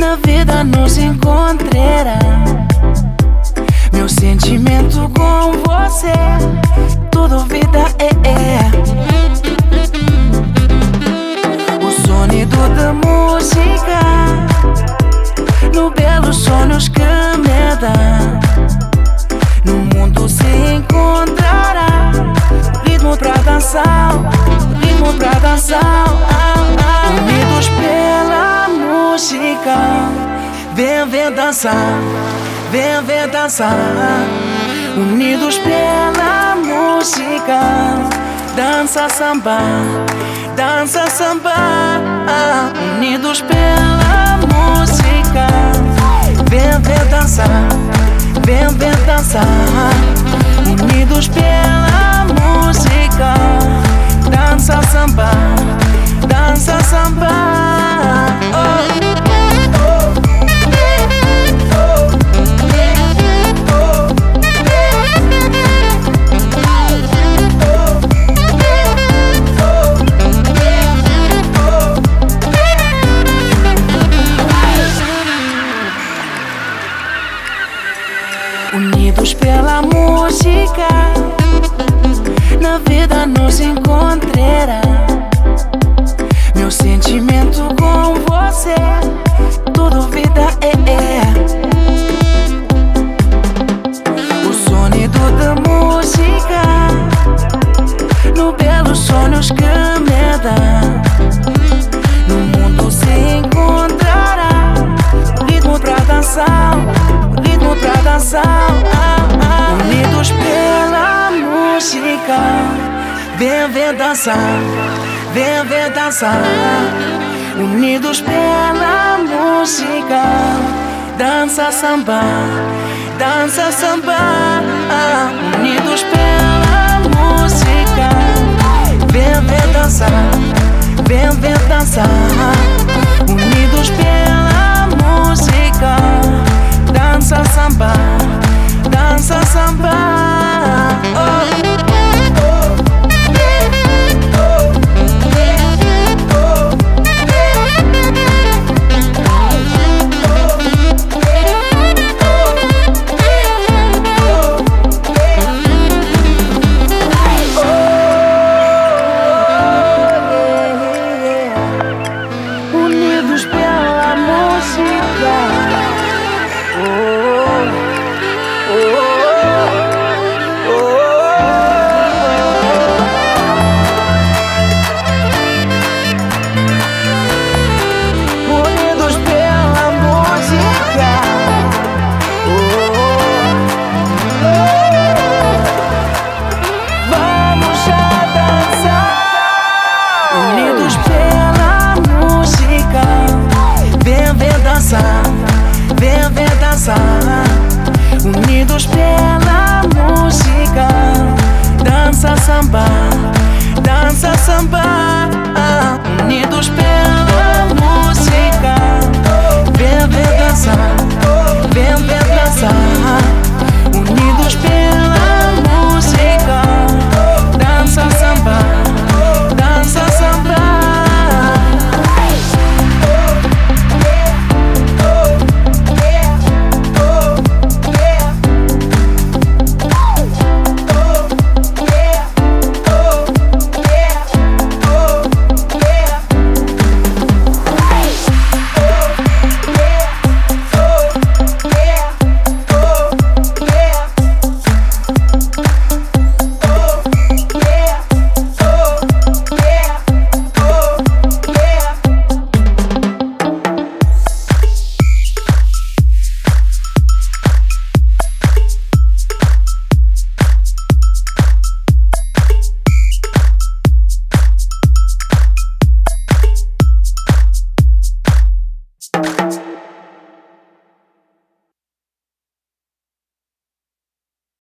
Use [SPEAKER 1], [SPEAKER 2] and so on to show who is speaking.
[SPEAKER 1] na vida nos encontrará. Meu sentimento com você, tudo vida é. O sonido da música, no belos sonhos que me dá. No mundo se encontrará ritmo pra dançar, ritmo pra dançar. Unidos pela música, vem dançar, vem dançar. Unidos pela música, dança samba, dança samba. Unidos pela música, vem dançar, vem dançar. Unidos pela música, dança samba, dança samba. Unidos pela música, na vida nos encontrará. Meu sentimento com você, tudo vida é. O sonido da música, no belos sonhos que me dá. No mundo se encontrará ritmo pra dançar, ritmo pra dançar. Unidos pela música, vem dançar, vem dançar. Unidos pela música, dança samba, dança samba. Unidos pela música, vem dançar, vem dançar. Unidos pela música, dança samba, dança samba. Unidos pela música. Unidos pela música. Vamos já dançar. Unidos pela música, vem dançar, vem dançar. Unidos pela música, dança samba, dança samba.